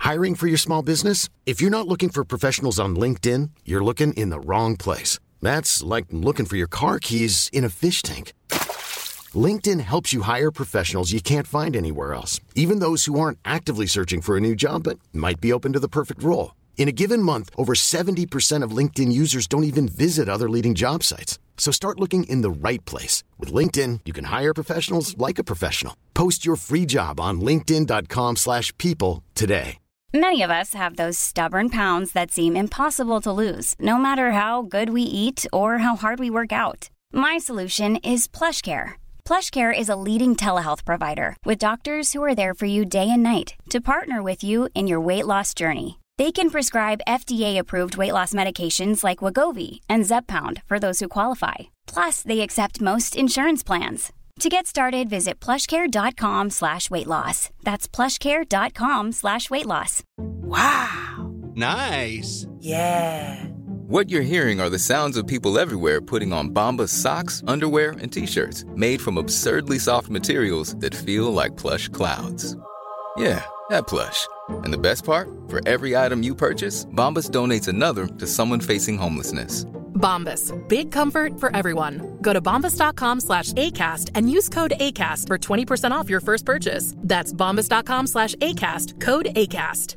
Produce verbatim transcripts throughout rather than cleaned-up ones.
Hiring for your small business? If you're not looking for professionals on LinkedIn, you're looking in the wrong place. That's like looking for your car keys in a fish tank. LinkedIn helps you hire professionals you can't find anywhere else, even those who aren't actively searching for a new job but might be open to the perfect role. In a given month, over seventy percent of LinkedIn users don't even visit other leading job sites. So start looking in the right place. With LinkedIn, you can hire professionals like a professional. Post your free job on linkedin dot com slash people today. Many of us have those stubborn pounds that seem impossible to lose, no matter how good we eat or how hard we work out. My solution is PlushCare. PlushCare is a leading telehealth provider with doctors who are there for you day and night to partner with you in your weight loss journey. They can prescribe F D A-approved weight loss medications like Wegovy and Zepbound for those who qualify. Plus, they accept most insurance plans. To get started, visit plushcare.com slash weight loss. That's plushcare.com slash weight loss. Wow. Nice. Yeah. What you're hearing are the sounds of people everywhere putting on Bombas socks, underwear, and T-shirts made from absurdly soft materials that feel like plush clouds. Yeah, that plush. And the best part? For every item you purchase, Bombas donates another to someone facing homelessness. Bombas. Big comfort for everyone. Go to bombas.com slash ACAST and use code ACAST for twenty percent off your first purchase. That's bombas.com slash ACAST. Code ACAST.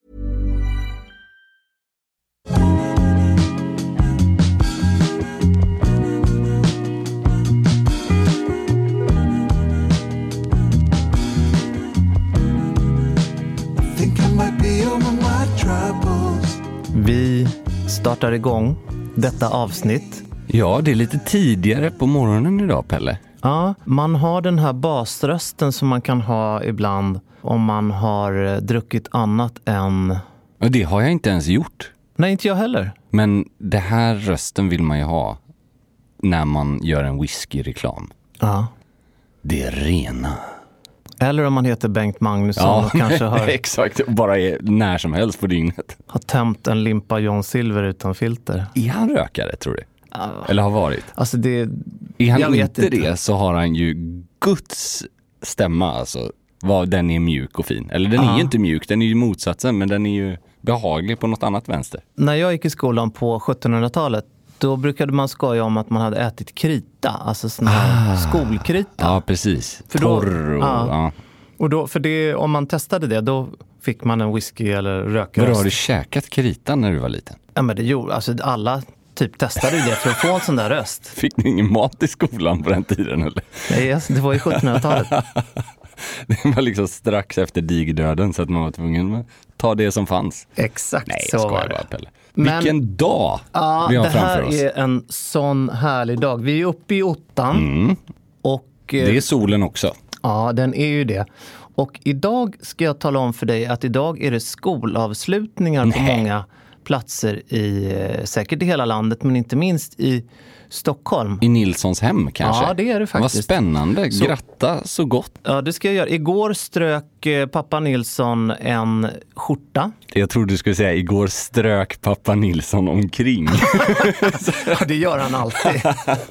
Vi startar igång detta avsnitt. Ja, det är lite tidigare på morgonen idag, Pelle. Ja, man har den här basrösten som man kan ha ibland om man har druckit annat än... Och det har jag inte ens gjort. Nej, inte jag heller. Men det här rösten vill man ju ha när man gör en whisky-reklam. Ja. Det är rena. Eller om man heter Bengt Magnusson ja, och kanske har... exakt, bara är när som helst på dygnet. Har tämt en limpa John Silver utan filter. Är han rökare, tror du? Ja. Eller har varit? Alltså det... Är han jag inte, vet inte det så har han ju Guds stämma, alltså. Vad den är mjuk och fin. Eller den ja. är ju inte mjuk, den är ju motsatsen, men den är ju behaglig på något annat vänster. När jag gick i skolan på sjuttonhundratalet, då brukade man skoja om att man hade ätit krita, alltså sån här ah. skolkrita. Ja, precis. För då, Torr och... Ja. Ja. Och då, för det, om man testade det, då fick man en whisky eller rökröst. Men har du käkat krita när du var liten? Ja, men det gjorde, alltså alla typ testade det för att få en sån där röst. Fick ni ingen mat i skolan på den tiden, eller? Nej, alltså, det var ju sjuttonhundratalet. Det var liksom strax efter digerdöden så att man var tvungen att ta det som fanns. Exakt. Nej, så jag var bara, det. Pelle. Men, vilken dag ja, vi har det framför här oss. är en sån härlig dag. Vi är uppe i ottan. Mm. Och, det är solen också. Ja, den är ju det. Och idag ska jag tala om för dig att idag är det skolavslutningar Nej. på många platser i säkert i hela landet, men inte minst i Stockholm. I Nilssons hem kanske? Ja, det är det faktiskt. Vad spännande. Så, gratta så gott. Ja, det ska jag göra. Igår strök pappa Nilsson en skjorta. Jag trodde du skulle säga igår strök pappa Nilsson omkring. Ja, det gör han alltid.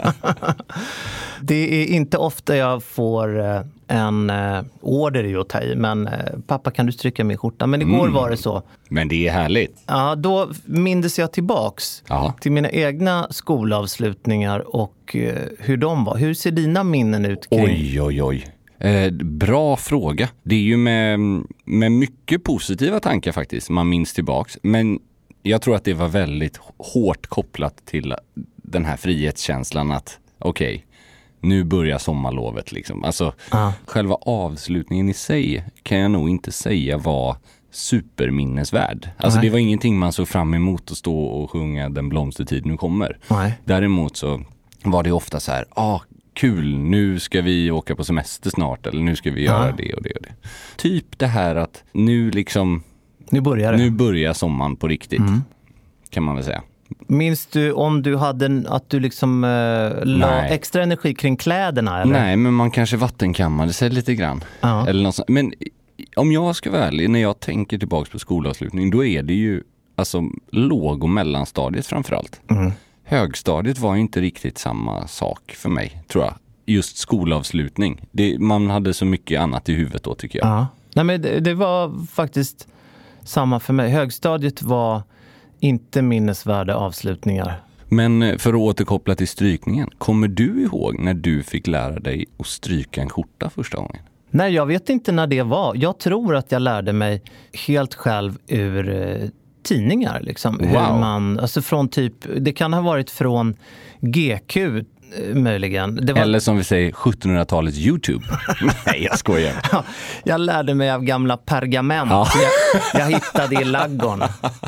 Det är inte ofta jag får en order i att ta i, men pappa, kan du stryka min skjorta? Men igår mm. var det så. Men det är härligt. Ja, då mindes jag tillbaks Aha. till mina egna skolavslutningar och hur de var. Hur ser dina minnen ut kring? Oj, oj, oj. Eh, bra fråga. Det är ju med, med mycket positiva tankar faktiskt man minns tillbaks. Men jag tror att det var väldigt hårt kopplat till den här frihetskänslan att okej, okay, nu börjar sommarlovet liksom. Alltså ah. själva avslutningen i sig kan jag nog inte säga var superminnesvärd. Alltså Nej. Det var ingenting man såg fram emot att stå och sjunga Den blomstertid nu kommer. Nej. Däremot så var det ofta så här, ah, kul, nu ska vi åka på semester snart eller nu ska vi göra ah. det och det och det. Typ det här att nu liksom nu börjar det. Nu börjar sommaren på riktigt. Mm. Kan man väl säga. Minns du om du hade en, att du liksom eh, la Nej. extra energi kring kläderna? Eller? Nej, men man kanske vattenkammade sig lite grann. Ja. Eller något sånt. Men om jag ska vara ärlig, när jag tänker tillbaka på skolavslutning, då är det ju alltså låg- och mellanstadiet framförallt. Mm. Högstadiet var ju inte riktigt samma sak för mig, tror jag. Just skolavslutning. Det, man hade så mycket annat i huvudet då, tycker jag. Ja. Nej, men det, det var faktiskt samma för mig. Högstadiet var inte minnesvärda avslutningar. Men för att återkoppla till strykningen, kommer du ihåg när du fick lära dig att stryka en skjorta första gången? Nej, jag vet inte när det var. Jag tror att jag lärde mig helt själv ur eh, tidningar. Liksom. Wow. Hur man, alltså från typ, det kan ha varit från G Q eh, möjligen. Det var... Eller som vi säger, sjuttonhundratalets YouTube. Nej, jag skojar. Ja, jag lärde mig av gamla pergament. Ja. Jag, jag hittade i laggorn.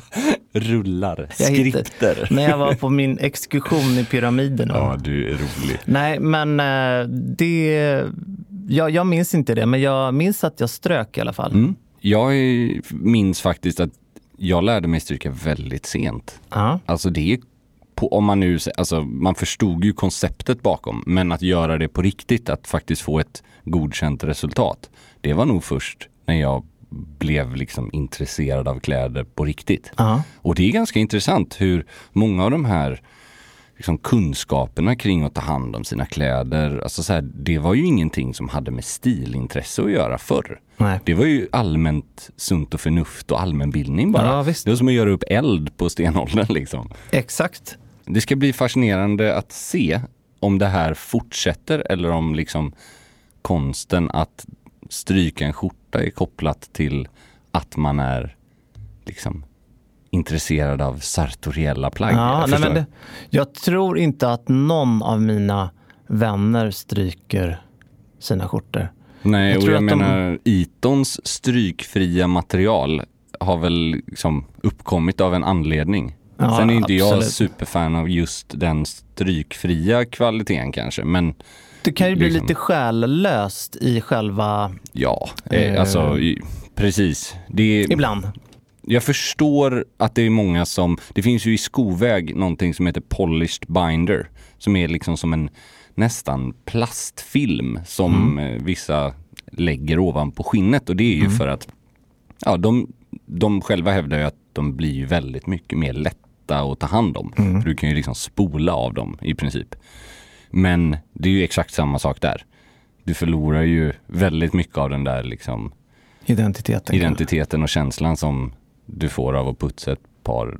Rullar, Jag skrifter. hittade, när jag var på min exkursion i pyramiden. Ja, du är rolig. Nej, men eh, det... Jag, jag minns inte det, men jag minns att jag strök i alla fall. Mm. Jag minns faktiskt att jag lärde mig stryka väldigt sent. Ja. Alltså det är på, om man nu, alltså man förstod ju konceptet bakom, men att göra det på riktigt, att faktiskt få ett godkänt resultat, det var nog först när jag blev liksom intresserad av kläder på riktigt. Ja. Och det är ganska intressant hur många av de här liksom kunskaperna kring att ta hand om sina kläder, alltså så här, det var ju ingenting som hade med stilintresse att göra förr. Nej. Det var ju allmänt sunt och förnuft och allmänbildning bara. Ja, visst. Det var som att göra upp eld på stenåldern liksom. Exakt. Det ska bli fascinerande att se om det här fortsätter eller om liksom konsten att stryka en skjorta är kopplat till att man är liksom intresserad av sartoriella plagg. Ja, jag, nej, men det, jag tror inte att någon av mina vänner stryker sina skjortor. Nej, jag och tror jag att menar de... Itons strykfria material har väl liksom uppkommit av en anledning. Ja, Sen är inte absolut. jag superfan av just den strykfria kvaliteten kanske, men det kan ju bli liksom, lite själlöst i själva... ja, eh, Eh. alltså i, precis. Det är, Ibland. jag förstår att det är många som, det finns ju i skoväg någonting som heter polished binder, som är liksom som en nästan plastfilm som mm. vissa lägger ovanpå skinnet, och det är ju mm. för att ja, de, de själva hävdar ju att de blir ju väldigt mycket mer lätta att ta hand om. Mm. Du kan ju liksom spola av dem i princip. Men det är ju exakt samma sak där. Du förlorar ju väldigt mycket av den där liksom identiteten, identiteten och känslan som du får av att putsa ett par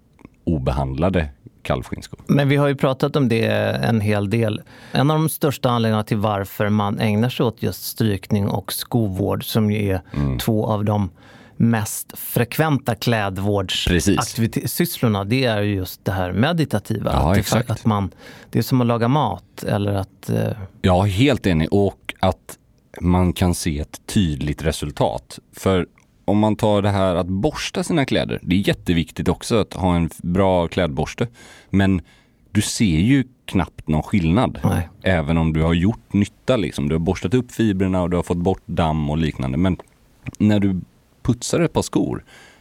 obehandlade kalvskinnskor. Men vi har ju pratat om det en hel del. En av de största anledningarna till varför man ägnar sig åt just strykning och skovård, som ju är mm. två av de mest frekventa klädvårdssysslorna, det är just det här meditativa. Ja, att, exakt. Det, att man, det är som att laga mat eller att... Eh... Ja, helt enig. Och att man kan se ett tydligt resultat. För om man tar det här att borsta sina kläder, det är jätteviktigt också att ha en bra klädborste. Men du ser ju knappt någon skillnad. Nej. Även om du har gjort nytta. Liksom. Du har borstat upp fibrerna och du har fått bort damm och liknande. Men när du putsar ett par skor,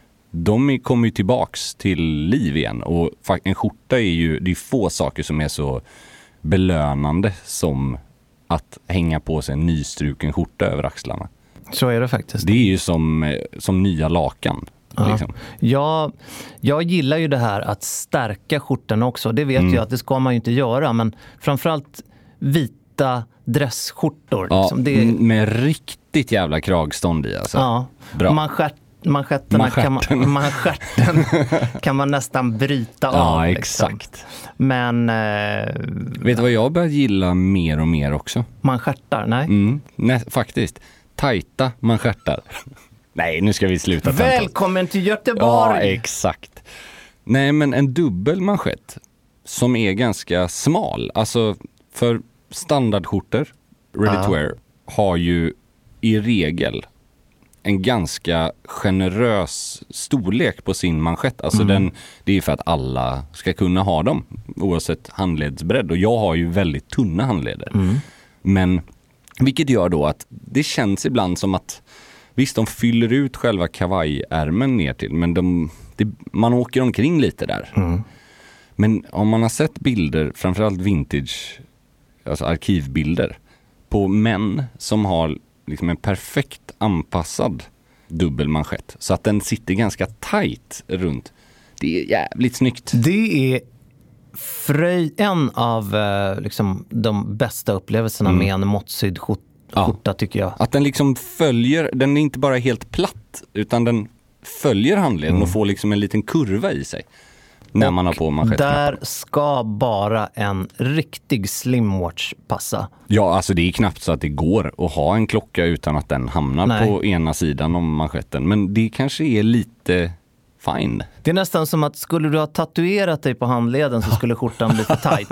de kommer ju tillbaks till liv igen. Och en skjorta är ju, det är få saker som är så belönande som att hänga på sig en nystruken skjorta över axlarna. Så är det faktiskt. Det är ju som, som nya lakan. Ja. Liksom. Jag, jag gillar ju det här att stärka skjortan också. Det vet mm. jag att det ska man ju inte göra. Men framförallt vita dressskjortor. Ja, liksom. Det är... med riktigt jävla kragstånd i. Alltså. Ja, bra. Manschett, manschetterna kan man, manschetten kan man nästan bryta av. Ja, liksom. exakt. Men... Eh, vet du vad jag börjar gilla mer och mer också? Manschettar, nej. Mm, nej, faktiskt. Tajta manschettar. Nej, nu ska vi sluta. Välkommen till Göteborg! Ja, exakt. Nej, men en dubbel manschett som är ganska smal. Alltså, för standardskjortor, ready to wear, har ju i regel en ganska generös storlek på sin manschett. Alltså mm. den, det är för att alla ska kunna ha dem, oavsett handledsbredd. Och jag har ju väldigt tunna handleder. Mm. Men vilket gör då att det känns ibland som att visst, de fyller ut själva kavajärmen ner till, men de, det, man åker omkring lite där. Mm. Men om man har sett bilder, framförallt vintage, alltså arkivbilder, på män som har liksom en perfekt anpassad dubbelmanschett, så att den sitter ganska tight runt. Det är jävligt snyggt. Det är fröj, en av eh, liksom, de bästa upplevelserna mm. med en måttsydd skjorta, ja. tycker jag. Att den liksom följer, den är inte bara helt platt, utan den följer handleden mm. och får liksom en liten kurva i sig när och man har på manschettknappen. Där ska bara en riktig slimwatch passa. Ja, alltså det är knappt så att det går att ha en klocka utan att den hamnar Nej. på ena sidan om manschetten. Men det kanske är lite fine. Det är nästan som att skulle du ha tatuerat dig på handleden så skulle skjortan bli för tajt.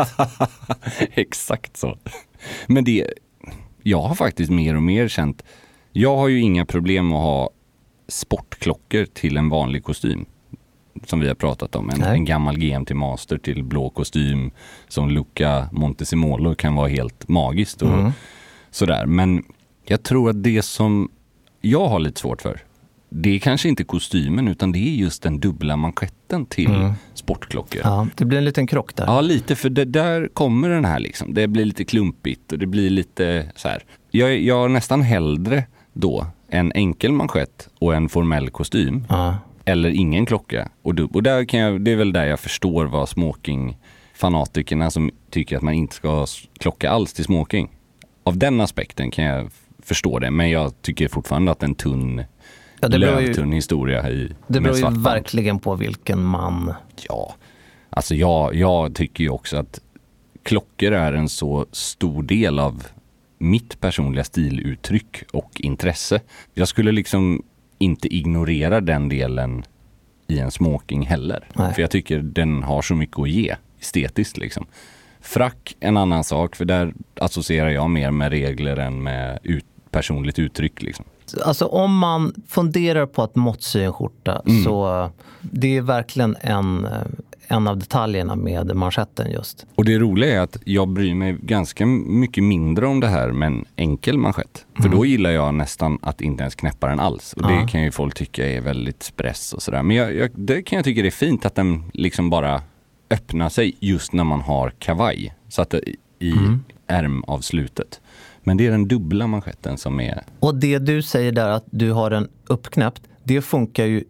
Exakt så. Men det, jag har faktiskt mer och mer känt, jag har ju inga problem att ha sportklockor till en vanlig kostym. Som vi har pratat om. En, en gammal G M T Master till blå kostym som Luca Montesimolo kan vara helt magiskt och mm. sådär. Men jag tror att det som jag har lite svårt för, det är kanske inte kostymen utan det är just den dubbla manschetten till mm. sportklockor. Ja, det blir en liten krock där. Ja, lite, för det, där kommer den här liksom. Det blir lite klumpigt och det blir lite så här. Jag, jag har nästan hellre då en enkel manschett och en formell kostym. Ja. Eller ingen klocka. Och, du, och där kan jag, det är väl där jag förstår vad smoking-fanatikerna som tycker att man inte ska ha klocka alls till smoking. Av den aspekten kan jag förstå det. Men jag tycker fortfarande att en tunn, ja, lövtunn ju, historia i det beror ju verkligen på vilken man... Ja, alltså jag, jag tycker ju också att klockor är en så stor del av mitt personliga stiluttryck och intresse. Jag skulle liksom inte ignorera den delen i en smoking heller. Nej. För jag tycker den har så mycket att ge estetiskt liksom. Frack en annan sak, för där associerar jag mer med regler än med ut, personligt uttryck liksom. Alltså om man funderar på att måttsy en skjorta mm. så det är verkligen en, en av detaljerna med manschetten just. Och det roliga är att jag bryr mig ganska mycket mindre om det här med en enkel manschett. För mm. då gillar jag nästan att inte ens knäppa den alls. Och det ja. kan ju folk tycka är väldigt spress och sådär. Men jag, jag, det kan jag tycka är fint att den liksom bara öppnar sig just när man har kavaj. Så att det, i mm. ärmavslutet. Men det är den dubbla manschetten som är... Och det du säger där att du har den uppknäppt, det funkar ju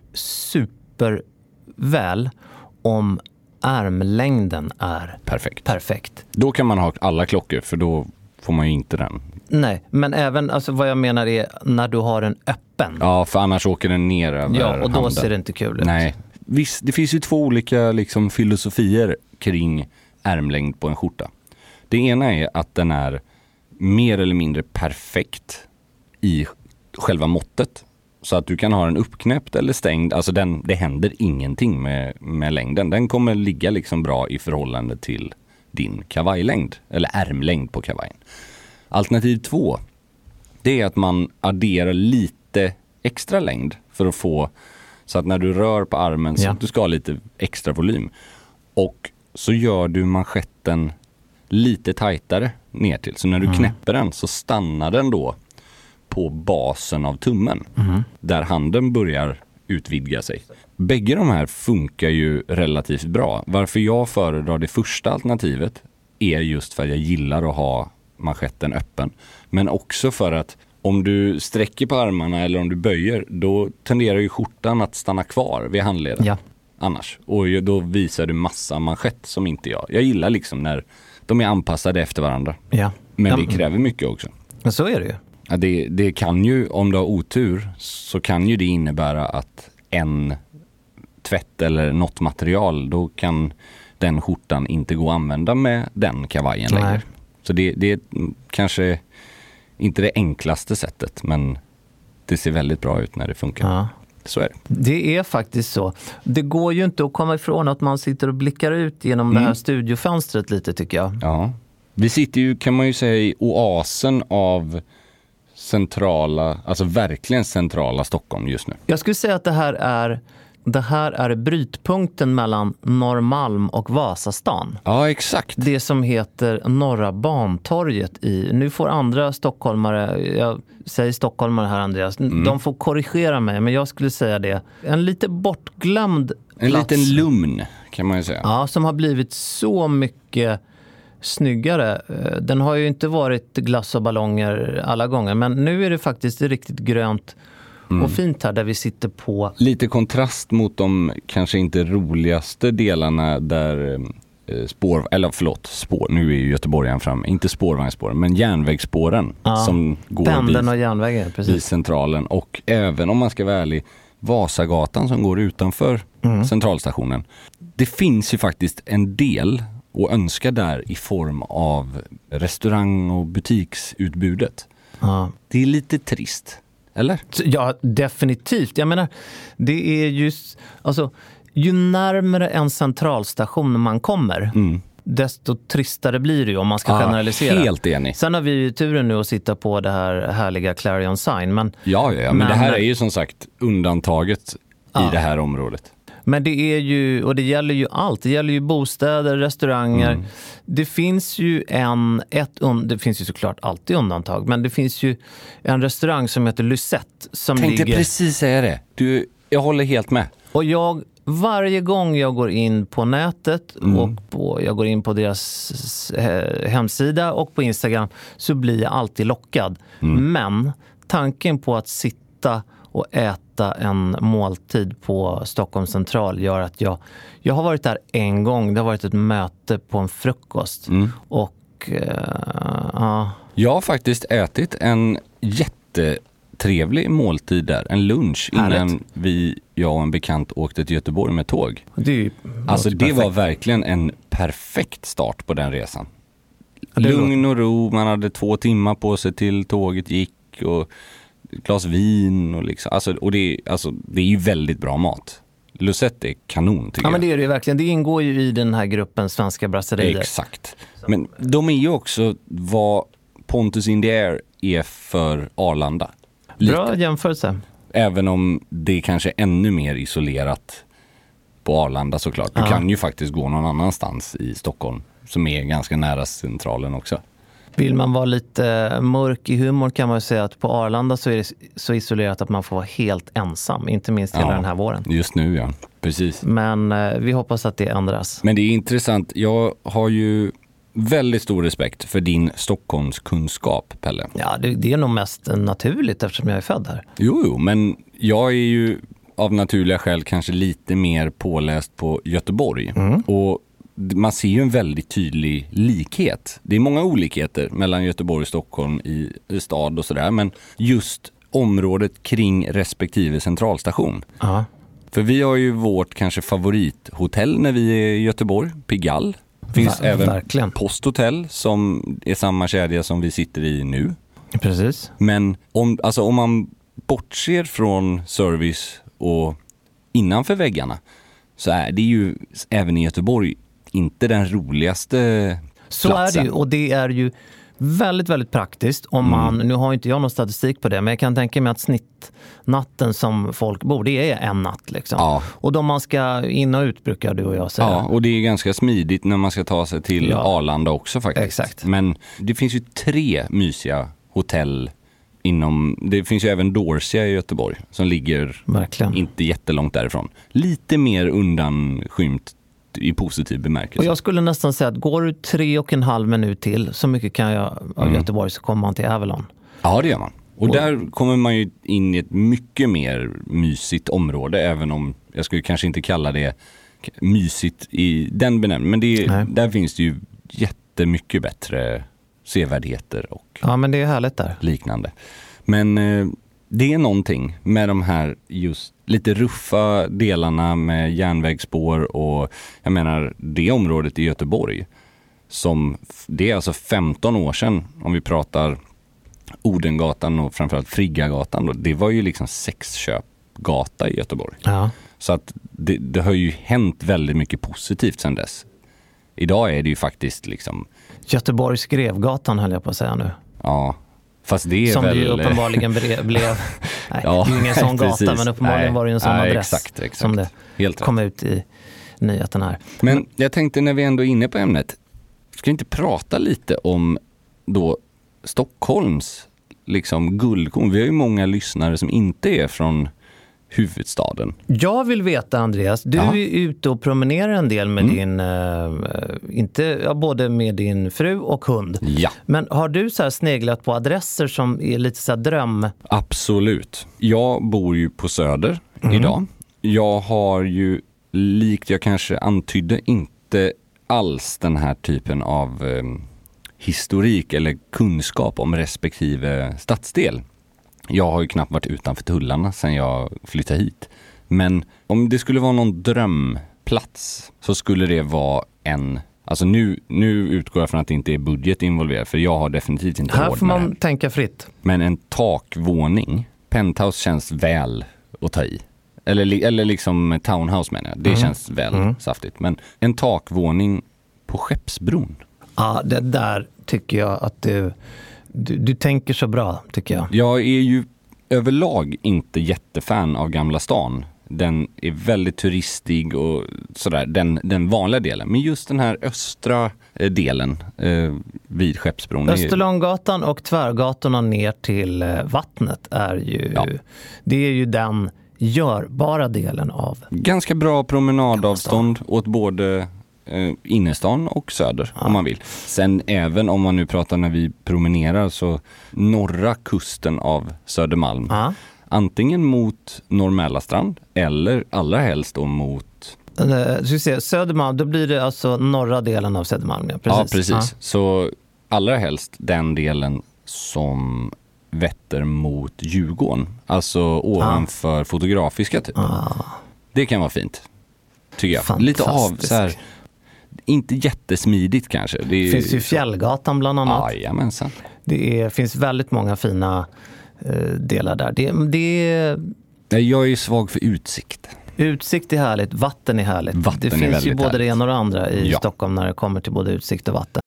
superväl om ärmlängden är perfekt. perfekt. Då kan man ha alla klockor för då får man ju inte den. Nej, men även alltså vad jag menar är när du har den öppen. Ja, för annars åker den ner över Ja, och då handen. ser det inte kul ut. Nej. Visst, det finns ju två olika liksom, filosofier kring ärmlängd på en skjorta. Det ena är att den är mer eller mindre perfekt i själva måttet. Så att du kan ha den uppknäppt eller stängd. Alltså den, det händer ingenting med, med längden. Den kommer ligga liksom bra i förhållande till din kavajlängd. Eller ärmlängd på kavajen. Alternativ två. Det är att man adderar lite extra längd för att få så att när du rör på armen så ja. att du ska ha lite extra volym. Och så gör du manschetten lite tajtare ner till. Så när du mm. knäpper den så stannar den då på basen av tummen. Mm. Där handen börjar utvidga sig. Bägge de här funkar ju relativt bra. Varför jag föredrar det första alternativet är just för att jag gillar att ha manschetten öppen. Men också för att om du sträcker på armarna eller om du böjer, då tenderar ju skjortan att stanna kvar vid handleden. Ja. Annars. Och då visar du massa manschett som inte jag. Jag gillar liksom när de är anpassade efter varandra. Ja. Men ja. det kräver mycket också. Men så är det ju. Ja, det, det kan ju, om du har otur, så kan ju det innebära att en tvätt eller något material, då kan den skjortan inte gå att använda med den kavajen Nej. längre. Så det, det är kanske inte det enklaste sättet, men det ser väldigt bra ut när det funkar. Ja. Så är det. Det är faktiskt så. Det går ju inte att komma ifrån att man sitter och blickar ut genom mm. det här studiofönstret lite, tycker jag. Ja. Vi sitter ju, kan man ju säga, i oasen av centrala, alltså verkligen centrala Stockholm just nu. Jag skulle säga att det här är det här är brytpunkten mellan Norrmalm och Vasastan. Ja, exakt. Det som heter Norra Bantorget i. Nu får andra stockholmare, jag säger stockholmare här Andreas, mm. de får korrigera mig, men jag skulle säga det. En lite bortglömd En plats. liten lugn kan man ju säga. Ja, som har blivit så mycket snyggare. Den har ju inte varit glass och ballonger alla gånger, men nu är det faktiskt riktigt grönt mm. och fint här där vi sitter på. Lite kontrast mot de kanske inte roligaste delarna där eh, spår, eller förlåt, spår, nu är ju Göteborgen fram, inte spårvagnsspåren, men järnvägsspåren ja, som går pendeln och järnvägen, precis. vid centralen. Och även om man ska vara ärlig, Vasagatan som går utanför mm. centralstationen. Det finns ju faktiskt en del att önska där i form av restaurang- och butiksutbudet. Ja. Det är lite trist, eller? Ja, definitivt. Jag menar, det är just, alltså, ju närmare en centralstation man kommer, mm. desto tristare blir det ju om man ska ja, generalisera. Helt enig. Sen har vi ju turen nu att sitta på det här härliga Clarion Sign. Men, ja, ja, men, men det här är ju som sagt undantaget ja. i det här området. Men det är ju, och det gäller ju allt. Det gäller ju bostäder, restauranger. Mm. Det finns ju en, ett, det finns ju såklart alltid undantag, men det finns ju en restaurang som heter Lucette som tänkte ligger... precis säga det. Du, jag håller helt med. Och jag, varje gång jag går in på nätet mm. och på, jag går in på deras hemsida och på Instagram så blir jag alltid lockad. Mm. Men tanken på att sitta och äta en måltid på Stockholm central gör att jag, jag har varit där en gång. Det har varit ett möte på en frukost. Mm. Och uh, uh. jag har faktiskt ätit en jättetrevlig måltid där. En lunch innan Härligt. vi, jag och en bekant åkte till Göteborg med tåg. Det är ju, alltså det perfekt. var verkligen en perfekt start på den resan. Lugn och ro, man hade två timmar på sig till tåget gick och glas vin och liksom, alltså, och det, alltså, det är ju väldigt bra mat. Lucette är kanon tycker ja, jag. Men det är det ju verkligen. Det ingår ju i den här gruppen svenska brasserier. Exakt. Men de är ju också vad Pontus in the Air är för Arlanda. Lite. Bra jämförelse. Även om det är kanske är ännu mer isolerat på Arlanda såklart. Du ja. kan ju faktiskt gå någon annanstans i Stockholm som är ganska nära centralen också. Vill man vara lite mörk i humor kan man ju säga att på Arlanda så är det så isolerat att man får vara helt ensam. Inte minst hela ja, den här våren. Just nu, ja. Precis. Men eh, vi hoppas att det ändras. Men det är intressant. Jag har ju väldigt stor respekt för din Stockholmskunskap, Pelle. Ja, det, det är nog mest naturligt eftersom jag är född här. Jo, jo, men jag är ju av naturliga skäl kanske lite mer påläst på Göteborg. Mm. Och man ser ju en väldigt tydlig likhet. Det är många olikheter mellan Göteborg och Stockholm i, i stad och sådär. Men just området kring respektive centralstation. Uh-huh. För vi har ju vårt kanske favorithotell när vi är i Göteborg, Pigalle. Finns Ver- även verkligen. Posthotell som är samma kedja som vi sitter i nu. Precis. Men om, alltså om man bortser från service och innanför väggarna så är det ju även i Göteborg inte den roligaste Så platsen. är det ju, och det är ju väldigt, väldigt praktiskt om man, mm. nu har inte jag någon statistik på det, men jag kan tänka mig att snittnatten som folk bor, det är en natt liksom. Ja. Och då man ska in och ut brukar du och jag säga. Ja, och det är ganska smidigt när man ska ta sig till ja. Arlanda också faktiskt. Exakt. Men det finns ju tre mysiga hotell inom, det finns ju även Dorsia i Göteborg som ligger verkligen inte jättelångt därifrån. Lite mer undanskymt i positiv bemärkelse. Och jag skulle nästan säga att går du tre och en halv minut till, så mycket kan jag av mm. Göteborg, så kommer man till Avalon. Ja, det gör man. Och, och där kommer man ju in i ett mycket mer mysigt område, även om jag skulle kanske inte kalla det mysigt i den benämningen. Men det är, där finns det ju jättemycket bättre sevärdheter och ja, men det är härligt där. Liknande. Men eh, det är någonting med de här just lite ruffa delarna med järnvägsspår och jag menar det området i Göteborg som, det är alltså femton år sedan om vi pratar Odengatan och framförallt Friggagatan då, det var ju liksom sexköpgata i Göteborg. Ja. Så att det, det har ju hänt väldigt mycket positivt sedan dess. Idag är det ju faktiskt liksom Göteborgs Grevgatan höll jag på att säga nu. Ja. Fast det är som väl... ju uppenbarligen bre- blev... Nej, ja, det är ju ingen sån gata, men uppenbarligen nej, var det ju en sån nej, adress exakt, exakt. som det Helt kom rätt. Ut i nyheten här. Men jag tänkte när vi ändå är inne på ämnet, ska vi inte prata lite om då Stockholms liksom guldkorn? Vi har ju många lyssnare som inte är från huvudstaden. Jag vill veta, Andreas, du ja. är ute och promenerar en del med mm. din, äh, inte, ja, både med din fru och hund. Ja. Men har du så här sneglat på adresser som är lite så här dröm? Absolut. Jag bor ju på Söder mm. idag. Jag har ju, likt jag kanske antydde, inte alls den här typen av eh, historik eller kunskap om respektive stadsdel. Jag har ju knappt varit utanför tullarna sedan jag flyttade hit. Men om det skulle vara någon drömplats så skulle det vara en... Alltså nu, nu utgår jag från att det inte är budget involverad, för jag har definitivt inte här råd får med man det. tänka fritt. Men en takvåning, penthouse känns väl att ta i. Eller, eller liksom townhouse menar jag. Det mm. känns väl mm. saftigt. Men en takvåning på Skeppsbron. Ja, det där tycker jag att du, du, du tänker så bra, tycker jag. Jag är ju överlag inte jättefan av Gamla stan. Den är väldigt turistig och sådär, den, den vanliga delen. Men just den här östra delen eh, vid Skeppsbron. Österlånggatan och tvärgatorna ner till eh, vattnet är ju, ja. det är ju den görbara delen av. Ganska bra promenadavstånd åt både eh, innerstan och söder, ja. Om man vill. Sen även om man nu pratar när vi promenerar, så norra kusten av Södermalm. Ja. Antingen mot Norrmälarstrand eller allra helst då mot... Uh, så vi ser, Södermalm, då blir det alltså norra delen av Södermalm. Ja, precis. Ja, precis. Ja. Så allra helst den delen som vetter mot Djurgården. Alltså ovanför ah. Fotografiska typ. Ah. Det kan vara fint, tycker jag. Lite av så här, inte jättesmidigt kanske. Det är, finns ju Fjällgatan bland annat. Jajamensan. Det är, finns väldigt många fina delar där. Det, det... Jag är svag för utsikt. Utsikt är härligt, vatten är härligt. Vatten det finns ju både härligt. det ena och det andra i ja. Stockholm när det kommer till både utsikt och vatten.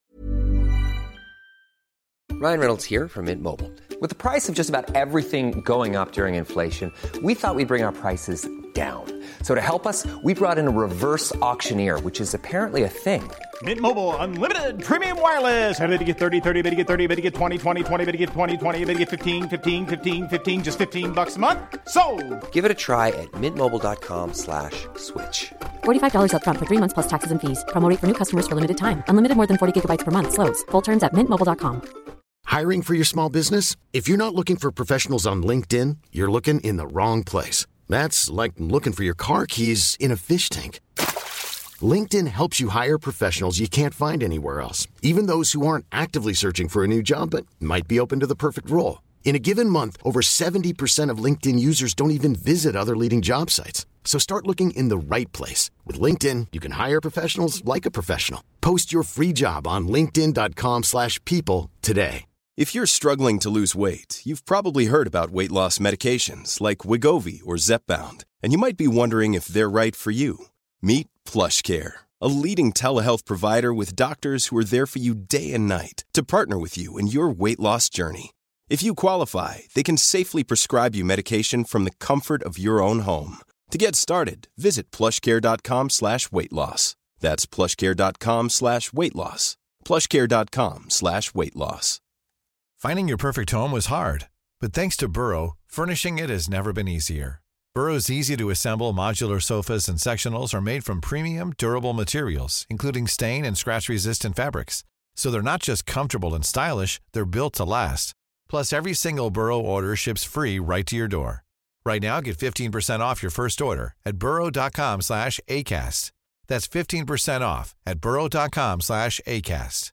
Ryan Reynolds here from Mint Mobile. With the price of just about everything going up during inflation, we thought we'd bring our prices down. So to help us, we brought in a reverse auctioneer, which is apparently a thing. Mint Mobile Unlimited Premium Wireless. How to get thirty, thirty, how to get thirty, how to get twenty, twenty, twenty, how to get twenty, twenty, how to get fifteen, fifteen, fifteen, fifteen, just fifteen bucks a month? Sold! Give it a try at mintmobile.com slash switch. forty-five dollars up front for three months plus taxes and fees. Promo rate for new customers for limited time. Unlimited more than forty gigabytes per month. Slows full terms at mint mobile dot com. Hiring for your small business? If you're not looking for professionals on LinkedIn, you're looking in the wrong place. That's like looking for your car keys in a fish tank. LinkedIn helps you hire professionals you can't find anywhere else, even those who aren't actively searching for a new job but might be open to the perfect role. In a given month, over seventy percent of LinkedIn users don't even visit other leading job sites. So start looking in the right place. With LinkedIn, you can hire professionals like a professional. Post your free job on linkedin dot com slash people today. If you're struggling to lose weight, you've probably heard about weight loss medications like Wegovy or Zepbound, and you might be wondering if they're right for you. Meet PlushCare, a leading telehealth provider with doctors who are there for you day and night to partner with you in your weight loss journey. If you qualify, they can safely prescribe you medication from the comfort of your own home. To get started, visit plushcare.com slash weight loss. That's plushcare.com slash weight loss. plushcare.com slash weight loss. Finding your perfect home was hard, but thanks to Burrow, furnishing it has never been easier. Burrow's easy-to-assemble modular sofas and sectionals are made from premium, durable materials, including stain and scratch-resistant fabrics. So they're not just comfortable and stylish, they're built to last. Plus, every single Burrow order ships free right to your door. Right now, get fifteen percent off your first order at burrow.com slash ACAST. That's fifteen percent off at burrow.com slash ACAST.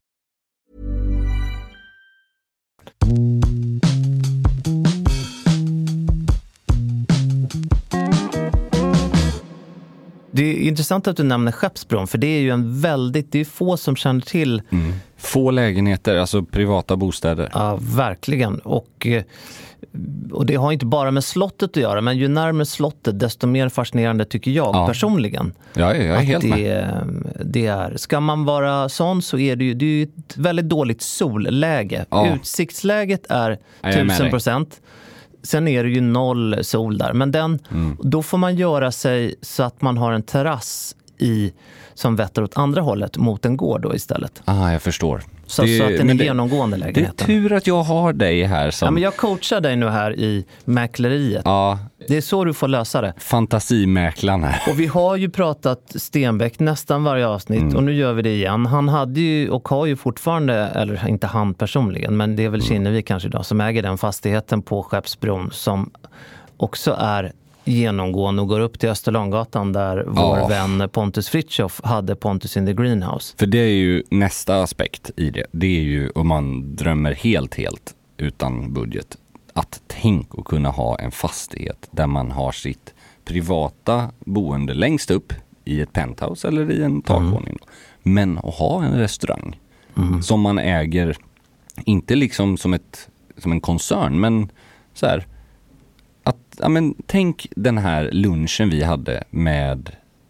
Det är intressant att du nämner Skeppsbron, för det är ju en väldigt, det är få som känner till. Mm. Få lägenheter, alltså privata bostäder. Ja, verkligen. Och, och det har inte bara med slottet att göra, men ju närmare slottet desto mer fascinerande tycker jag ja. personligen. Ja, jag är helt det, med. Det är. Ska man vara sån så är det ju, det är ju ett väldigt dåligt solläge. Ja. Utsiktsläget är tusen procent. Sen är det ju noll sol där. Men den, mm. då får man göra sig så att man har en terrass i, som vetter åt andra hållet mot en gård då istället. Ah, jag förstår. Så, det, så att den är det, genomgående lägenheten. Det är tur att jag har dig här. Som... Ja, men jag coachar dig nu här i mäkleriet. Ja. Det är så du får lösa det. Fantasimäklaren här. Och vi har ju pratat Stenbeck nästan varje avsnitt mm. och nu gör vi det igen. Han hade ju och har ju fortfarande, eller inte han personligen, men det är väl mm. Kinnevik kanske idag som äger den fastigheten på Skeppsbron som också är genomgående och går upp till Österlånggatan där vår ja. vän Pontus Fritjof hade Pontus in the Greenhouse. För det är ju nästa aspekt i det. Det är ju om man drömmer helt, helt utan budget. att tänk och kunna ha en fastighet där man har sitt privata boende längst upp i ett penthouse eller i en takvåning. Mm. Men att ha en restaurang mm. som man äger, inte liksom som, ett, som en koncern, men så här, att, ja, men tänk den här lunchen vi hade med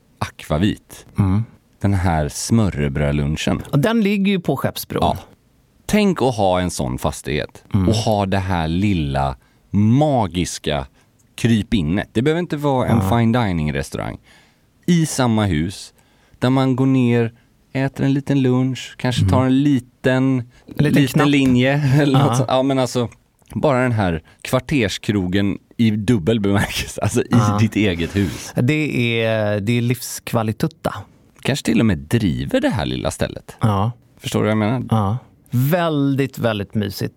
Akvavit. Mm. Den här smörrebrödlunchen. Och den ligger ju på Skeppsbron. Ja. Tänk att ha en sån fastighet mm. och ha det här lilla magiska krypinnet. Det behöver inte vara en mm. fine dining restaurang. I samma hus där man går ner, äter en liten lunch, kanske mm. tar en liten, en liten, liten linje eller något sånt. Ja, men alltså bara den här kvarterskrogen i dubbel bemärkelse, alltså i ja. ditt eget hus. Det är, det är livskvalitutta. Kanske till och med driver det här lilla stället. Ja. Förstår du vad jag menar? Ja. Väldigt, väldigt mysigt.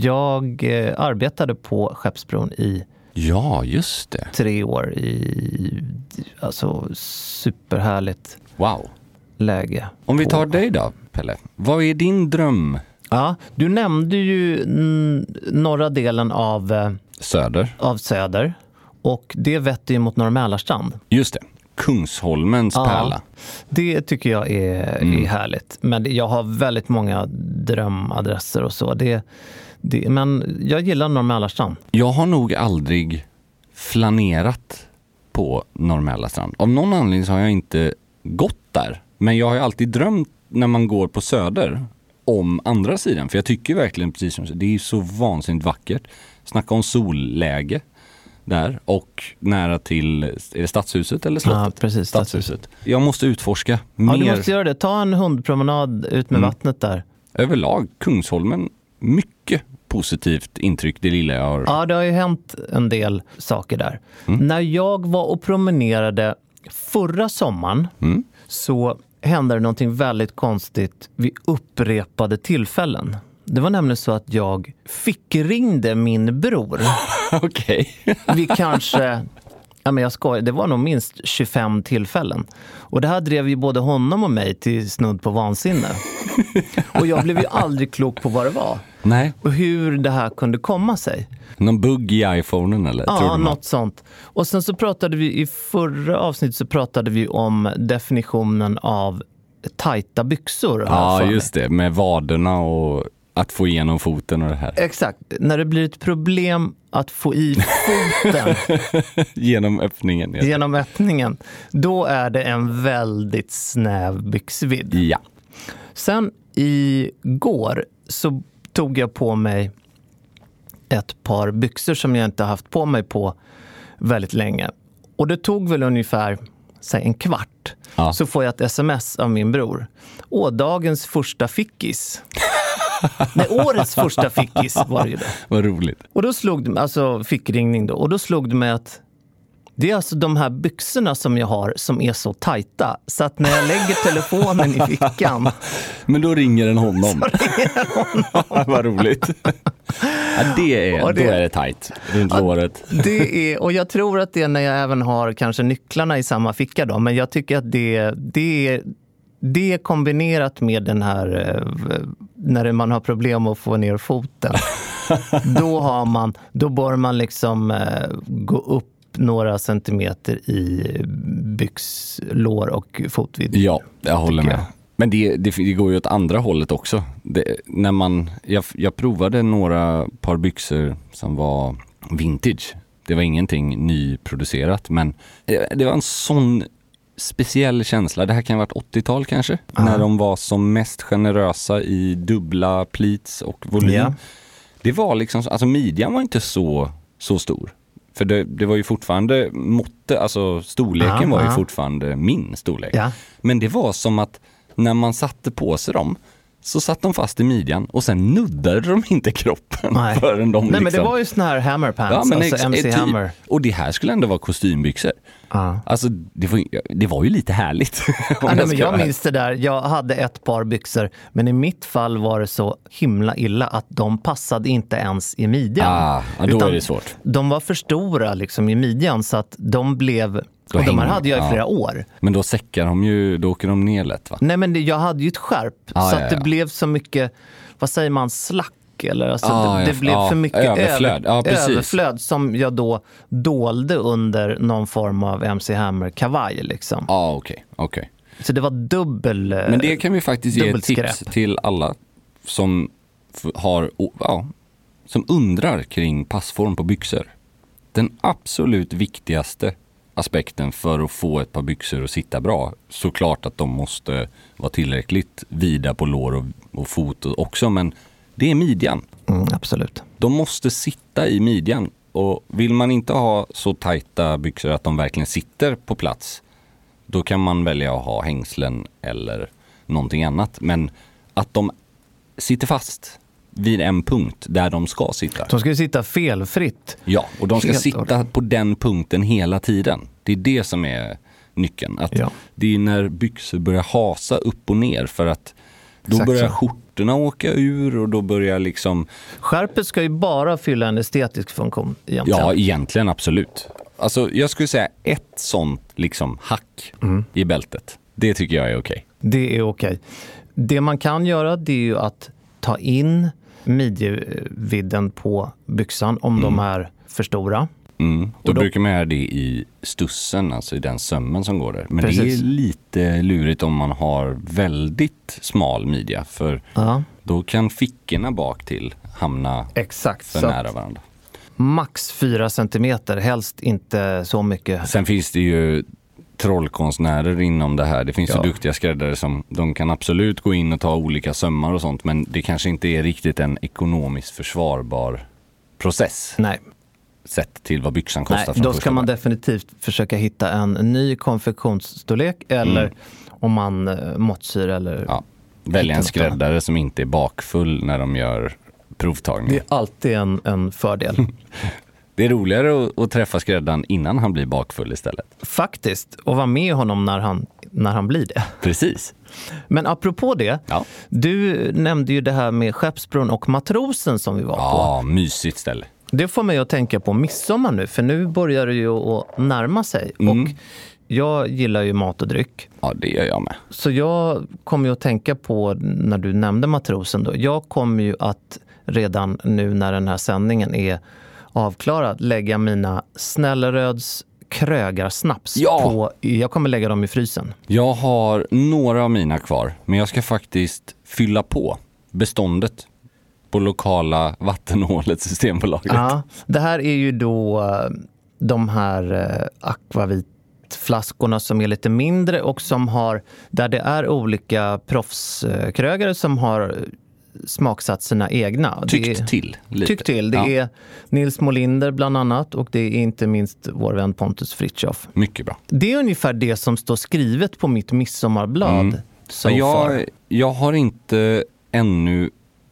Jag eh, arbetade på Skeppsbron i ja, just det. tre år i alltså superhärligt wow. läge. Om vi tar på... dig då, Pelle. Vad är din dröm? Ja, du nämnde ju n- norra delen av eh, Söder. Av Söder. Och det vetter ju mot Norra Mälarstrand. Just det. Kungsholmens ja, pärla. Det tycker jag är, mm. är härligt. Men jag har väldigt många drömadresser och så. Det, det, men jag gillar Norra Mälarstrand. Jag har nog aldrig flanerat på Norra Mälarstrand. Av någon anledning så har jag inte gått där. Men jag har ju alltid drömt när man går på Söder om andra sidan. För jag tycker verkligen precis som det är så vansinnigt vackert. Snacka om solläge där och nära till, är det Stadshuset eller slottet? Ja, precis. Stadshuset. Jag måste utforska mer. Ja, du måste göra det. Ta en hundpromenad ut med mm. vattnet där. Överlag, Kungsholmen, mycket positivt intryck, det lilla jag har. Ja, det har ju hänt en del saker där. Mm. När jag var och promenerade förra sommaren mm. så hände det någonting väldigt konstigt vid upprepade tillfällen. Det var nämligen så att jag fick ringde min bror. Okej. Vi kanske, ja men jag skojar, det var nog minst tjugofem tillfällen. Och det här drev ju både honom och mig till snudd på vansinne. Och jag blev ju aldrig klok på vad det var. Nej. Och hur det här kunde komma sig. Någon bugg i iPhonen eller? Ja, tror du något sånt. Och sen så pratade vi i förra avsnittet så pratade vi om definitionen av tajta byxor. Ja, just det. Med vaderna och att få igenom foten och det här. Exakt. När det blir ett problem att få i foten genom öppningen. Ja. Genom öppningen. Då är det en väldigt snäv byxvidd. Ja. Sen igår så tog jag på mig ett par byxor som jag inte haft på mig på väldigt länge. Och det tog väl ungefär säg en kvart. Ja. Så får jag ett sms av min bror. Åh, dagens första fickis. Nej, årets första fickis var det ju då. Vad roligt. Och då slog det, alltså fickringning då. Och då slog det mig att det är alltså de här byxorna som jag har som är så tajta. Så att när jag lägger telefonen i fickan. Men då ringer den honom. Så ringer den honom. Vad roligt. Ja, det är, det, då är det tajt runt låret. Ja, det är, och jag tror att det är när jag även har kanske nycklarna i samma ficka då. Men jag tycker att det, det är... Det är kombinerat med den här när man har problem att få ner foten. då har man då bör man liksom eh, gå upp några centimeter i byxlår och fotvidd. Ja, jag håller med. Jag. Men det, det, det går ju åt andra hållet också. Det, när man jag, jag provade några par byxor som var vintage. Det var ingenting nyproducerat, men det var en sån speciell känsla. Det här kan ha varit åttiotal kanske. Uh-huh. När de var som mest generösa i dubbla pleats och volym. Yeah. Det var liksom, alltså midjan var inte så, så stor. För det, det var ju fortfarande måtte, alltså storleken uh-huh. var ju fortfarande min storlek. Yeah. Men det var som att när man satte på sig dem så satt de fast i midjan och sen nuddade de inte kroppen. Nej, förrän de Nej liksom... men det var ju såna här hammer pants, ja, men alltså ex- M C Hammer. Och det här skulle ändå vara kostymbyxor. Uh. Alltså det var, det var ju lite härligt. Ja, nej, jag, men jag minns det där, jag hade ett par byxor, men i mitt fall var det så himla illa att de passade inte ens i midjan. Ah, ja, då är det svårt. De var för stora liksom i midjan så att de blev... Då och de här hade jag i flera ja. år. Men då säckar de ju, då åker de ner lätt va? Nej men det, jag hade ju ett skärp ah, så ja, att det ja. blev så mycket, vad säger man, slack mycket. Eller? Alltså, ah, det, det blev ja, för mycket överflöd. Över, ja, överflöd som jag då dolde under någon form av M C Hammer-kavaj. Liksom. Ja, ah, okej. Okay, okay. Så det var dubbel Men det kan vi faktiskt ge ett tips skräp. till alla som har, ja, som undrar kring passform på byxor. Den absolut viktigaste aspekten för att få ett par byxor att sitta bra, såklart att de måste vara tillräckligt vida på lår och, och fot också, men det är midjan. Mm, absolut. De måste sitta i midjan, och vill man inte ha så tajta byxor att de verkligen sitter på plats, då kan man välja att ha hängslen eller någonting annat, men att de sitter fast vid en punkt där de ska sitta. De ska ju sitta felfritt. Ja, och de ska Helt sitta ordentligt. på den punkten hela tiden. Det är det som är nyckeln. Att Ja. Det är när byxor börjar hasa upp och ner, för att då Exakt börjar så. skjortorna åka ur och då börjar liksom... Skärpet ska ju bara fylla en estetisk funktion egentligen. Ja, egentligen absolut. Alltså jag skulle säga ett sånt liksom hack Mm. i bältet. Det tycker jag är okej. Det är okej. Det man kan göra, det är ju att ta in midjevidden på byxan om Mm. de är för stora. Mm. Då, Och då- brukar man göra det i stussen, alltså i den sömmen som går där. Men Precis. det är lite lurigt om man har väldigt smal midja, för Ja. då kan fickorna bak till hamna Exakt. för Så nära varandra. max fyra centimeter, helst inte så mycket. Sen finns det ju trollkonstnärer inom det här. Det finns Ja. ju duktiga skräddare som de kan absolut gå in och ta olika sömmar och sånt, men det kanske inte är riktigt en ekonomiskt försvarbar process. Nej. Sett till vad byxan kostar. Nej, från då första ska man början. definitivt försöka hitta en ny konfektionsstorlek eller Mm. om man eh, måttsyr eller... Ja. Välja en Hitta något skräddare som inte är bakfull när de gör provtagning. Det är alltid en, en fördel. Det är roligare att, att träffa skräddaren innan han blir bakfull istället. Faktiskt, och vara med honom när han, när han blir det. Precis. Men apropå det, Ja, du nämnde ju det här med Skeppsbron och Matrosen som vi var på. ja mysigt ställe. Det får mig att tänka på midsommar nu, för nu börjar det ju att närma sig. Mm. Och jag gillar ju mat och dryck. Ja, det gör jag med. Så jag kommer ju att tänka på, när du nämnde Matrosen då, jag kommer ju att redan nu när den här sändningen är avklarad lägga mina Snälleröds krögarsnaps Ja. på, jag kommer lägga dem i frysen. Jag har några av mina kvar, men jag ska faktiskt fylla på beståndet på lokala vattenhålet Systembolaget. Ja, det här är ju då eh, de här eh, akvavitflaskorna som är lite mindre och som har, där det är olika proffskrögare som har smaksatt sina egna. Tyckt det är, till lite. Tyckt till. Det Ja. är Nils Molinder bland annat och det är inte minst vår vän Pontus Fritjof. Mycket bra. Det är ungefär det som står skrivet på mitt midsommarblad. Mm. So Men far. jag, jag har inte ännu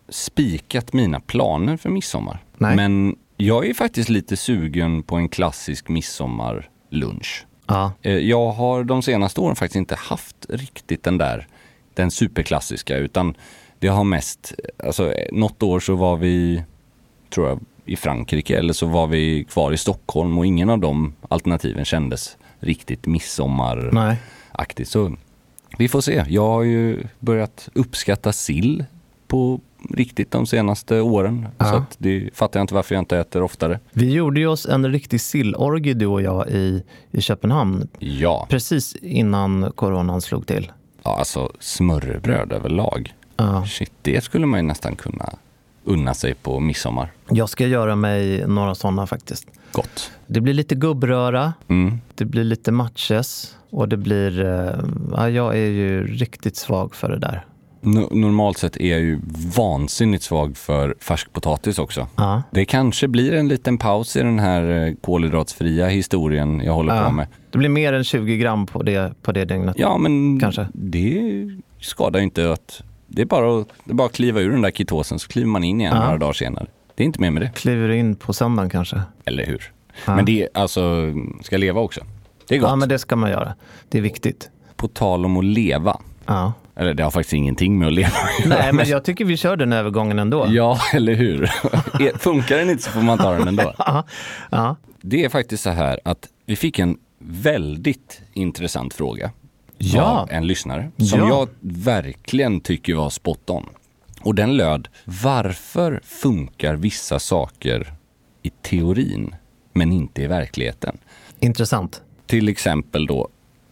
spikat mina planer för midsommar. Nej. Men jag är faktiskt lite sugen på en klassisk midsommarlunch. Ja. Eh, Jag har de senaste åren faktiskt inte haft riktigt den där, den superklassiska, utan det har mest, alltså något år så var vi, tror jag, i Frankrike eller så var vi kvar i Stockholm och ingen av de alternativen kändes riktigt midsommaraktigt. Nej. Så vi får se. Jag har ju börjat uppskatta sill på riktigt de senaste åren. Ja. Så att det fattar jag inte varför jag inte äter oftare. Vi gjorde ju oss en riktig sillorgie du och jag i, i Köpenhamn. Ja. Precis innan coronan slog till. Ja, alltså smörrebröd överlag. Ja. Shit, det skulle man ju nästan kunna unna sig på midsommar. Jag ska göra mig några sådana faktiskt. Gott. Det blir lite gubbröra, Mm. det blir lite matches och det blir... eh, Ja, jag är ju riktigt svag för det där. No- normalt sett är jag ju vansinnigt svag för färskpotatis också. Ja. Det kanske blir en liten paus i den här eh, kolhydratsfria historien jag håller Ja. på med. Det blir mer än tjugo gram på det, på det dygnet. Ja, men Kanske. det skadar ju inte att... Det är bara att, det är bara att kliva ur den där ketosen så kliver man in igen Ja. några dagar senare. Det är inte mer med det. Kliver in på söndagen kanske. Eller hur? Ja. Men det är alltså, ska leva också. Det är gott. Ja, men det ska man göra. Det är viktigt. På tal om att leva. Ja. Eller det har faktiskt ingenting med att leva att göra, Nej, men jag tycker vi kör den övergången ändå. Ja, eller hur? Funkar den inte så får man ta den ändå. Ja. Ja. Det är faktiskt så här att vi fick en väldigt intressant fråga Ja. av en lyssnare som Ja. jag verkligen tycker var spot on. Och den löd: varför funkar vissa saker i teorin men inte i verkligheten? Intressant. Till exempel då,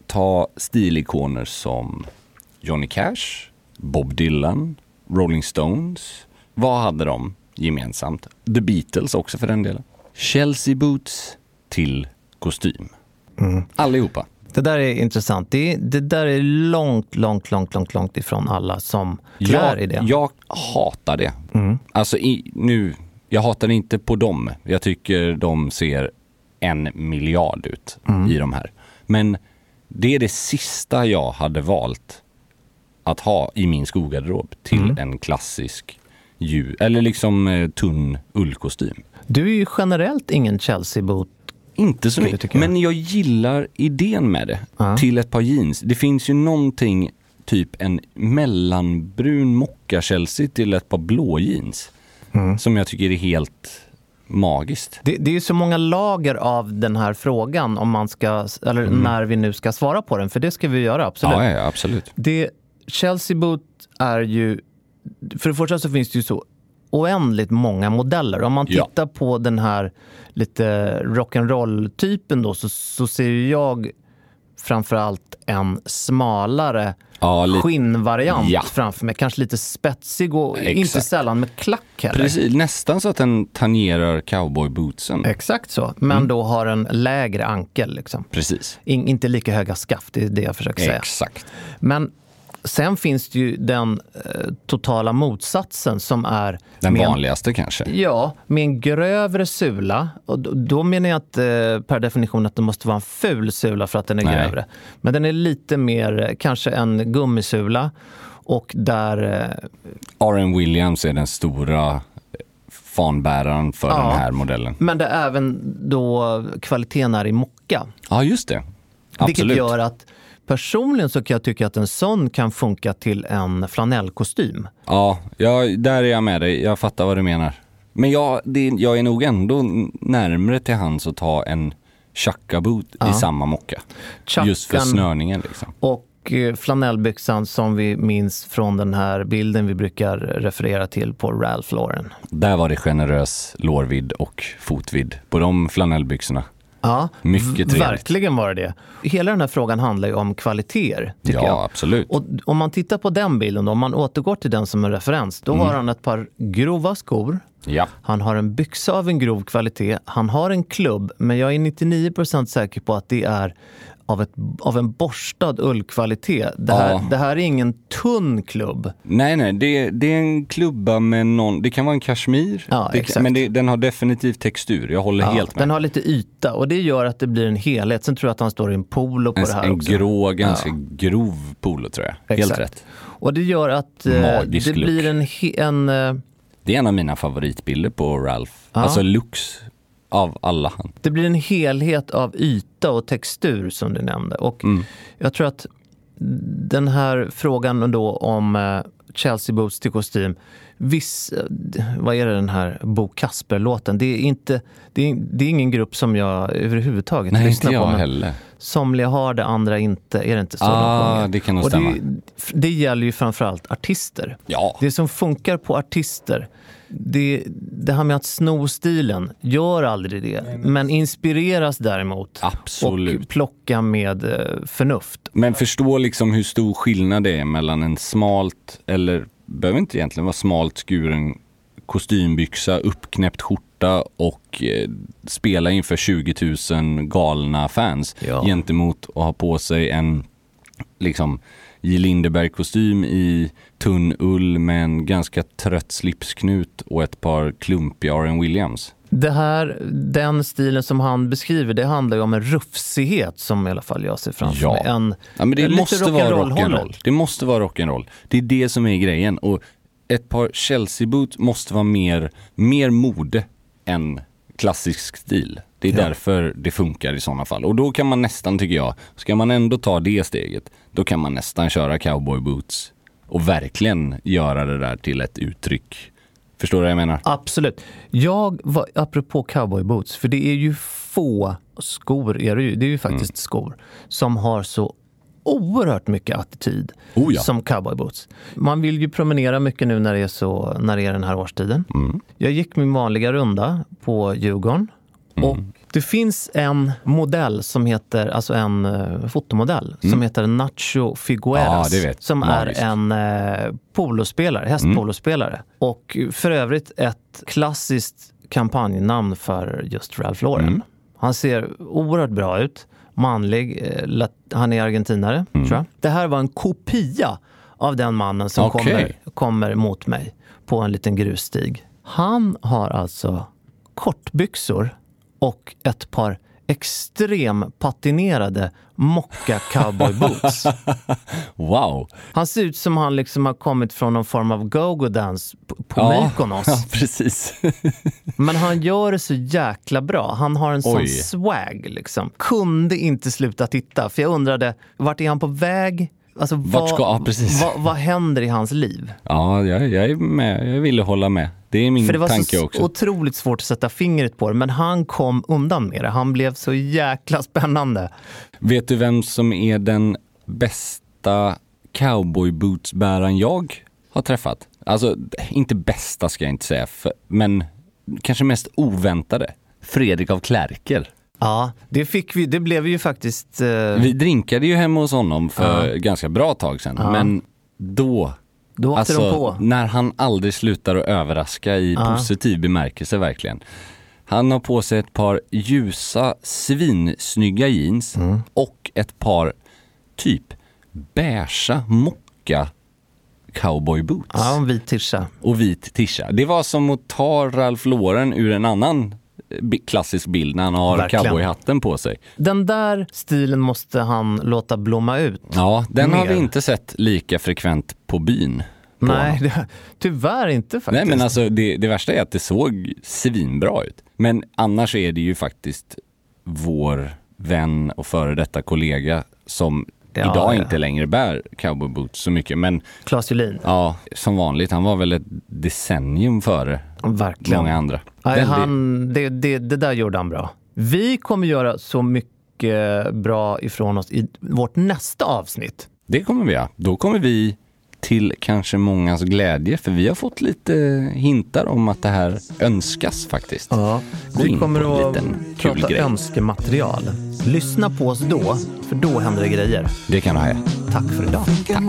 ta stilikoner som Johnny Cash, Bob Dylan, Rolling Stones. Vad hade de gemensamt? The Beatles också för den delen. Chelsea boots till kostym. Mm. Allihopa. Det där är intressant. Det, det där är långt, långt, långt, långt, långt ifrån alla som klär jag, i det. Jag hatar det. Mm. Alltså i, nu, jag hatar inte på dem. Jag tycker de ser en miljard ut Mm. i de här. Men det är det sista jag hade valt att ha i min skogarderob till Mm. en klassisk ju, eller liksom eh, tunn ullkostym. Du är ju generellt ingen Chelsea-boot. Inte så mycket, men jag gillar idén med det. Ja. Till ett par jeans. Det finns ju någonting, typ en mellanbrun mocka-Chelsea till ett par blå jeans. Mm. Som jag tycker är helt magiskt. Det, det är ju så många lager av den här frågan om man ska, eller Mm. när vi nu ska svara på den, för det ska vi göra, absolut. Ja, ja, absolut. Det, Chelsea boot är ju, för det första så finns det ju så oändligt många modeller. Om man Ja. tittar på den här lite rock'n'roll-typen då, så, så ser ju jag framförallt en smalare Ja, li- skinnvariant Ja. framför mig. Kanske lite spetsig och Exakt. inte sällan med klack heller. Precis, nästan så att den tangerar cowboybootsen. Exakt så, men Mm. då har en lägre ankel liksom. Precis. In, inte lika höga skaft, det är det jag försöker säga. Exakt. Men sen finns det ju den eh, totala motsatsen som är Den med en- vanligaste kanske. Ja, med en grövre sula. Och då, då menar jag inte eh, per definition att det måste vara en ful sula för att den är Nej. grövre. Men den är lite mer, eh, kanske en gummisula. Och där... Eh, R M Williams är den stora fanbäraren för Ja. den här modellen. men det är även då kvaliteten är i mocka. Ja, just det. Absolut. Vilket gör att personligen så kan jag tycka att en sån kan funka till en flanellkostym. Ja, jag, där är jag med dig. Jag fattar vad du menar. Men jag, det, jag är nog ändå närmare till hans att ta en chacka-boot Ja. i samma mocka. Chackan Just för snörningen liksom. Och eh, flanellbyxan som vi minns från den här bilden vi brukar referera till på Ralph Lauren. Där var det generös lårvidd och fotvidd på de flanellbyxorna. Ja, Mycket trevligt. verkligen var det det. Hela den här frågan handlar ju om kvaliteter, tycker Ja, jag. absolut. Och om man tittar på den bilden då, om man återgår till den som en referens, då Mm. har han ett par grova skor. Ja. Han har en byxa av en grov kvalitet. Han har en klubb, men jag är nittionio procent säker på att det är av, ett, av en borstad ullkvalitet. Det här, Ja. det här är ingen tunn klubb. Nej, nej, det, det är en klubba med någon, det kan vara en kashmir, Ja, det, exakt. men det, den har definitivt textur, jag håller Ja, helt med. den har lite yta och det gör att det blir en helhet. Sen tror jag att han står i en polo på en det här en också. grå, ganska Ja. grov polo tror jag. Helt Exakt. rätt. Och det gör att eh, Magisk det look. blir en... he- en eh, Det är en av mina favoritbilder på Ralph. Ja. Alltså looks av alla. det blir en helhet av yta och textur som du nämnde. Och Mm. jag tror att den här frågan då om eh, Chelsea boots till kostym, viss, eh, vad är det den här Bo Kasper-låten? Det är inte, det är, det är ingen grupp som jag överhuvudtaget Nej, lyssnar inte jag på. men heller. Somliga har det, andra inte. Är det inte så? de Ah, sjunger? det kan nog Och stämma. det, det gäller ju framförallt artister. Ja. Det som funkar på artister, det, det här med att sno stilen, gör aldrig det. Men inspireras däremot. Absolut. Och plocka med eh, förnuft. Men förstå liksom hur stor skillnad det är mellan en smalt, eller behöver inte egentligen vara smalt skuren kostymbyxa, uppknäppt skjorta och eh, spela inför tjugo tusen galna fans Ja. gentemot att ha på sig en liksom J. Lindeberg-kostym i tunn ull med en ganska trött slipsknut och ett par klumpiga R M Williams. Det här, den stilen som han beskriver, det handlar ju om en rufsighet som i alla fall jag ser framför Ja. mig. En, Ja, men det en lite måste vara rock'n'roll-hållet. rock'n'roll. Det måste vara rock'n'roll. Det är det som är grejen. Och ett par Chelsea boot måste vara mer, mer mode än klassisk stil. Det är Ja. därför det funkar i sådana fall. Och då kan man nästan, tycker jag, ska man ändå ta det steget, då kan man nästan köra cowboy boots och verkligen göra det där till ett uttryck. Förstår du vad jag menar? Absolut. Jag var, apropå cowboy boots, för det är ju få skor, är det, ju, det är ju faktiskt skor, som har så oerhört mycket attityd oh ja. som cowboyboots. Man vill ju promenera mycket nu när det är, så, när det är den här årstiden. Mm. Jag gick min vanliga runda på Djurgården. Mm. Och det finns en modell som heter, alltså en uh, fotomodell mm. som heter Nacho Figueras. Ja, det vet. Som Magiskt. är en uh, polospelare, hästpolospelare. Mm. Och för övrigt ett klassiskt kampanjnamn för just Ralph Lauren. Mm. Han ser oerhört bra ut. Manlig, uh, han är argentinare, mm. tror jag. Det här var en kopia av den mannen som okay. kommer, kommer mot mig på en liten grusstig. Han har alltså kortbyxor och ett par extrem patinerade mocka cowboy boots. Wow. Han ser ut som han liksom har kommit från någon form av go-go-dance på ja, Mykonos. Ja, precis. Men han gör det så jäkla bra. Han har en sån Oj. swag liksom. Kunde inte sluta titta. För jag undrade, vart är han på väg? Alltså, vad, ska, ja, precis. vad, vad händer i hans liv? Ja, jag, jag är med. Jag ville hålla med. Det är min För det var tanke så också. otroligt svårt att sätta fingret på det. Men han kom undan med det. Han blev så jäkla spännande. Vet du vem som är den bästa cowboybootsbäraren jag har träffat? Alltså, inte bästa ska jag inte säga. För, men kanske mest oväntade. Fredrik av Klärker. Ja, det fick vi. Det blev ju faktiskt... Uh... Vi drinkade ju hemma hos honom för ja. ganska bra tag sedan. Ja. Men då... Då åkte alltså, de på. När han aldrig slutar att överraska i ja. positiv bemärkelse verkligen. Han har på sig ett par ljusa, svinsnygga jeans mm. och ett par typ beiga mocka cowboyboots. Ja, en vit tisha. Och vit tisha. Det var som att ta Ralph Lauren ur en annan klassisk bild när han har verkligen. Cowboyhatten på sig. Den där stilen måste han låta blomma ut. Ja, den mer. har vi inte sett lika frekvent på byn. På Nej, det, tyvärr inte faktiskt. Nej, men alltså det, det värsta är att det såg svinbra ut. Men annars är det ju faktiskt vår vän och före detta kollega som ja, idag ja. inte längre bär cowboyboots så mycket. Men Claes Julin. Ja, som vanligt. Han var väl ett decennium före verkligen. Många andra. Nej, han, det, det, det där gjorde han bra. Vi kommer göra så mycket bra ifrån oss i vårt nästa avsnitt. Det kommer vi, ja. Då kommer vi till kanske mångas glädje, för vi har fått lite hintar om att det här önskas faktiskt. Ja, vi kommer att prata grej. önskematerial. Lyssna på oss då, för då händer det grejer. Det kan du ha. Tack för idag. Tack.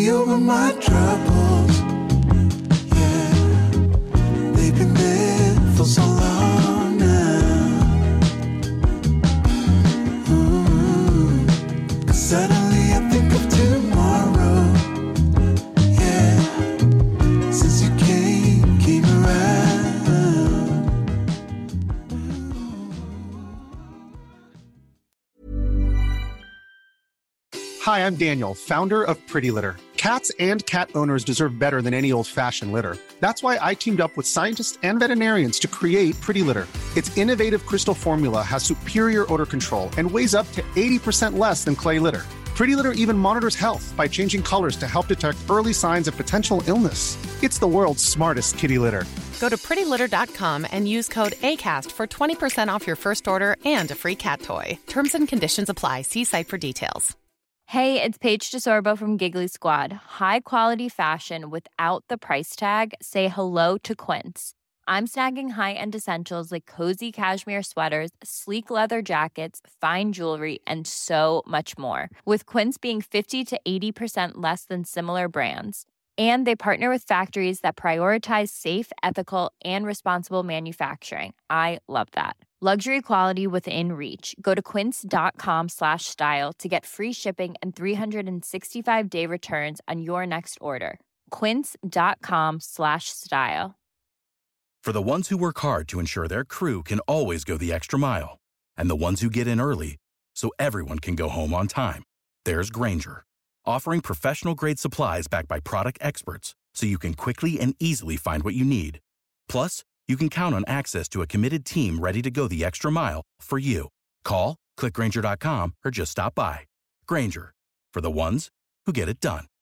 Hi, I'm Daniel, founder of Pretty Litter. Cats and cat owners deserve better than any old-fashioned litter. That's why I teamed up with scientists and veterinarians to create Pretty Litter. Its innovative crystal formula has superior odor control and weighs up to eighty percent less than clay litter. Pretty Litter even monitors health by changing colors to help detect early signs of potential illness. It's the world's smartest kitty litter. Go to pretty litter dot com and use code ACAST for twenty percent off your first order and a free cat toy. Terms and conditions apply. See site for details. Hey, it's Paige DeSorbo from Giggly Squad. High quality fashion without the price tag. Say hello to Quince. I'm snagging high-end essentials like cozy cashmere sweaters, sleek leather jackets, fine jewelry, and so much more. With Quince being fifty to eighty percent less than similar brands. And they partner with factories that prioritize safe, ethical, and responsible manufacturing. I love that. Luxury quality within reach. Go to quince.com slash style to get free shipping and three sixty-five day returns on your next order. Quince.com slash style. For the ones who work hard to ensure their crew can always go the extra mile, and the ones who get in early so everyone can go home on time, there's Grainger, offering professional-grade supplies backed by product experts so you can quickly and easily find what you need. Plus, you can count on access to a committed team ready to go the extra mile for you. Call, click Grainger dot com, or just stop by. Grainger, for the ones who get it done.